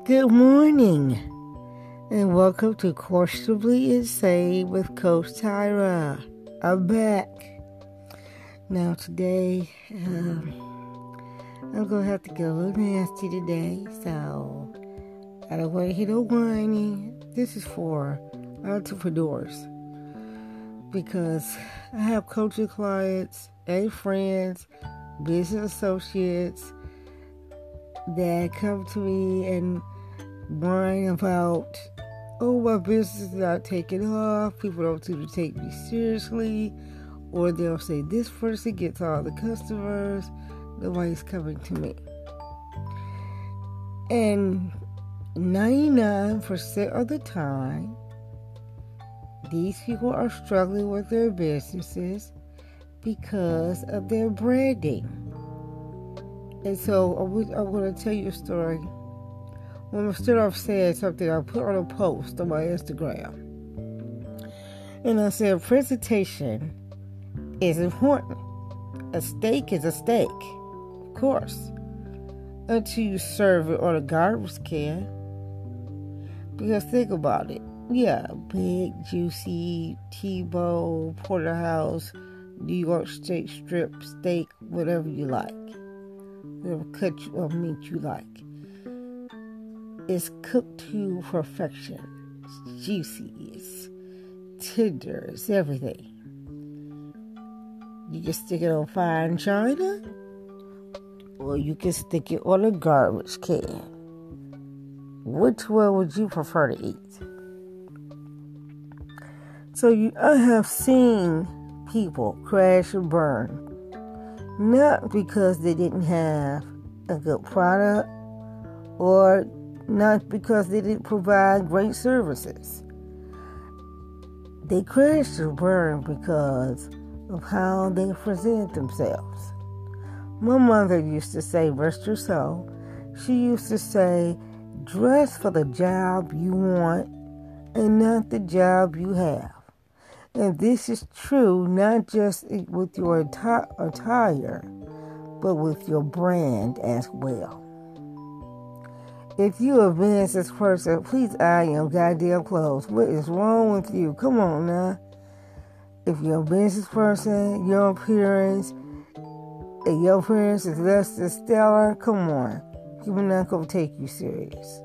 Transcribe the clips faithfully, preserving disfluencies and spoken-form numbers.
Good morning, and welcome to Questionably Insane with Coach Tyra. I'm back. Now today, um, I'm going to have to get a little nasty today, so I don't want to hear no whining. This is for entrepreneurs, because I have coaching clients and friends, business associates that come to me and whine about, oh, my business is not taking off, people don't seem to take me seriously, or they'll say this person gets all the customers, nobody's coming to me. And ninety-nine percent of the time, these people are struggling with their businesses because of their branding. And so I'm going to tell you a story. When instead of saying something, I put on a post on my Instagram. And I said, presentation is important. A steak is a steak, of course, until you serve it on a garbage can. Because think about it. Yeah, big, juicy, T-bone, porterhouse, New York steak strip, steak, whatever you like. Whatever cut of meat you like. It's cooked to perfection. It's juicy. It's tender. It's everything. You can stick it on fine china, or you can stick it on a garbage can. Which one would you prefer to eat? So you, I have seen people crash and burn, not because they didn't have a good product, or not because they didn't provide great services. They crashed and burned because of how they present themselves. My mother used to say, rest your soul, she used to say, dress for the job you want and not the job you have. And this is true not just with your atti- attire, but with your brand as well. If you're a business person, please iron your goddamn clothes. What is wrong with you? Come on now. If you're a business person, your appearance, and your appearance is less than stellar, come on. People not going to take you serious.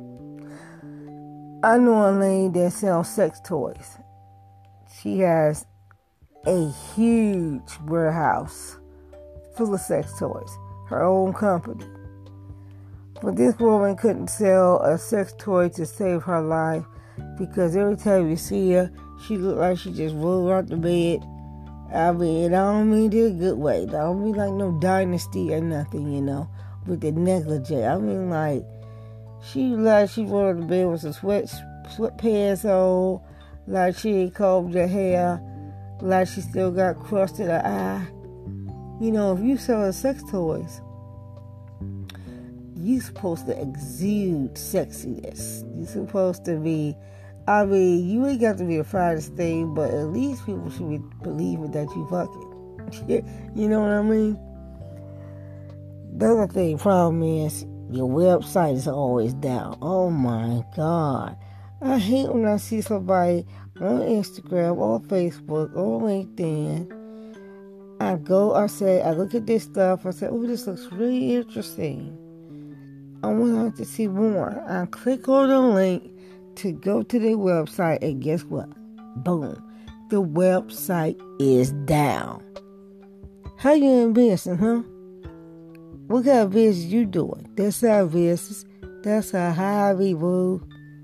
I know a lady that sells sex toys. She has a huge warehouse full of sex toys. Her own company. But this woman couldn't sell a sex toy to save her life because every time you see her, she looked like she just rolled out the bed. I mean, I don't mean it a good way. I don't mean like no dynasty or nothing, you know, with the negligee. I mean like, she like she rolled out the bed with some sweat, sweatpants on, like she ain't combed her hair, like she still got crust in her eye. You know, if you selling sex toys, you're supposed to exude sexiness. You're supposed to be, I mean, you ain't got to be the finest thing, but at least people should be believing that you fucking. You know what I mean? The other thing, problem is, your website is always down. Oh my God. I hate when I see somebody on Instagram, or Facebook, or LinkedIn. I go, I say, I look at this stuff, I say, oh, this looks really interesting. I want to see more. I click on the link to go to their website, and guess what? Boom. The website is down. How you in business, huh? What kind of business you doing? That's our business. That's our hobby, boo.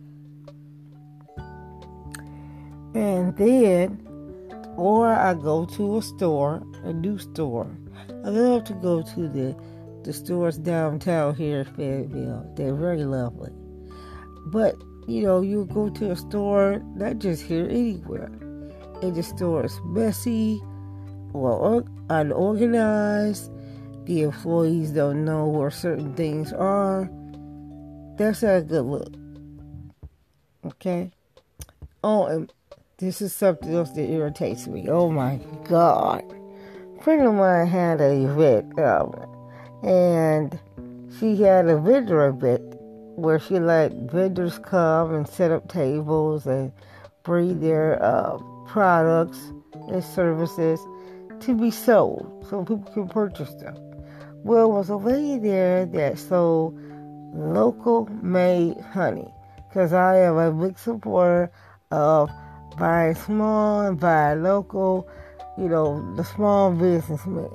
And then, or I go to a store, a new store. I love to go to the the stores downtown here in Fayetteville. They're very lovely. But, you know, you go to a store, not just here, anywhere. And the store is messy or unorganized. The employees don't know where certain things are. That's not a good look. Okay? Oh, and this is something else that irritates me. Oh my God. A friend of mine had an event, um, and she had a vendor event, where she let vendors come and set up tables and bring their uh, products and services to be sold so people can purchase them. Well, there was a lady there that sold local made honey, because I am a big supporter of buying small and buying local, you know, the small businessman.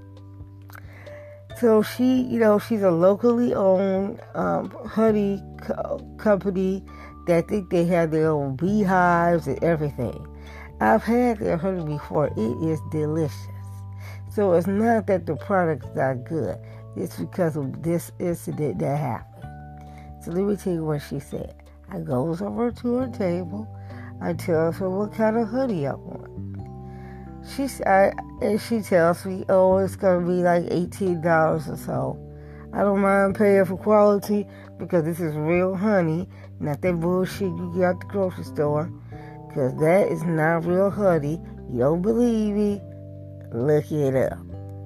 So she, you know, she's a locally owned um, honey co- company that think they have their own beehives and everything. I've had their honey before. It is delicious. So it's not that the product's not good. It's because of this incident that happened. So let me tell you what she said. I goes over to her table. I tells her what kind of honey I want. She I, and she tells me, oh, it's going to be like eighteen dollars or so. I don't mind paying for quality because this is real honey, not that bullshit you get at the grocery store, because that is not real honey. You don't believe me? Look it up.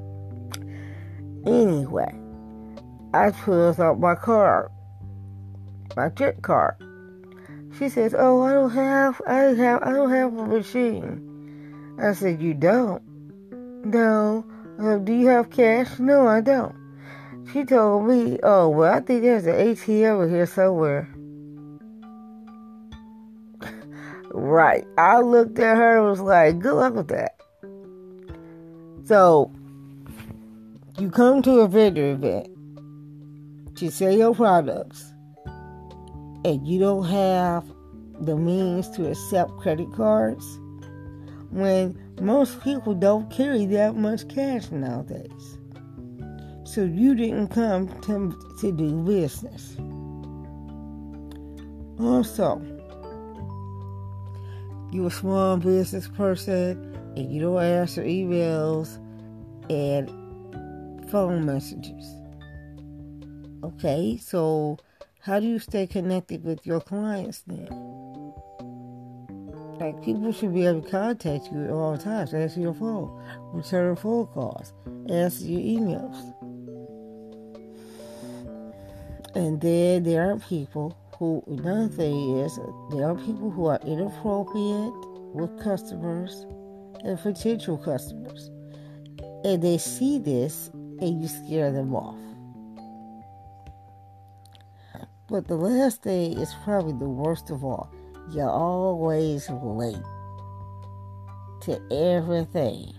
Anyway, I pulls out my card, my check card. She says, "Oh, I don't have, I don't have, I don't have a machine." I said, "You don't?" "No." Uh, "Do you have cash?" "No, I don't." She told me, "Oh, well, I think there's an A T M over here somewhere." Right. I looked at her and was like, good luck with that. So, you come to a vendor event to sell your products, and you don't have the means to accept credit cards, when most people don't carry that much cash nowadays. So you didn't come to, to do business. Also, you're a small business person and you don't answer emails and phone messages. Okay, so how do you stay connected with your clients then? Like, people should be able to contact you at all times, answer your phone, return phone calls, answer your emails. And then there are people who, another thing is, there are people who are inappropriate with customers and potential customers. And they see this and you scare them off. But the last thing is probably the worst of all. You're always late to everything,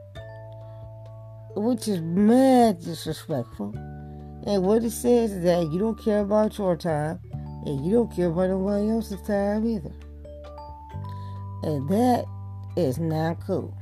which is mad disrespectful. And what it says is that you don't care about your time, and you don't care about nobody else's time either. And that is not cool.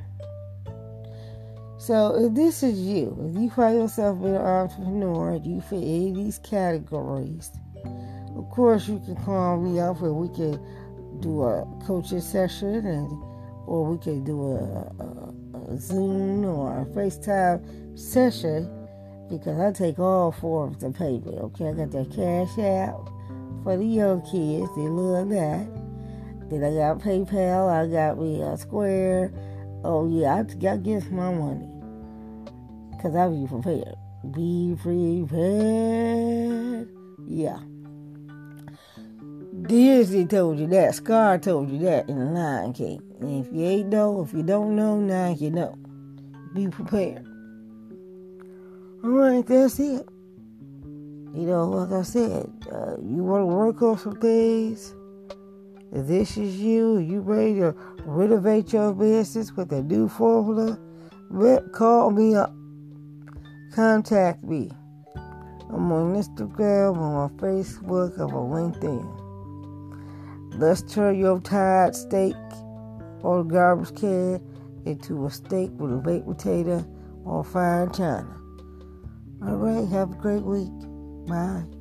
So if this is you, if you find yourself being an entrepreneur, and you fit any of these categories, of course you can call me up and we can do a coaching session, and or we can do a, a, a Zoom or a FaceTime session, because I take all forms of payment. Okay, I got that Cash App for the young kids, they love that. Then I got PayPal, I got me a Square. Oh yeah, I gotta get my money, because I be prepared. Be prepared. Yeah. Disney told you that. Scar told you that in the Lion King. And if you ain't know, if you don't know, now you know. Be prepared. Alright, that's it. You know, like I said, uh, you want to work on some things. If this is you, you ready to renovate your business with a new formula, call me up. Contact me. I'm on Instagram, I'm on Facebook, I'm on LinkedIn. Let's turn your tired steak or a garbage can into a steak with a baked potato or fine china. All right, have a great week. Bye.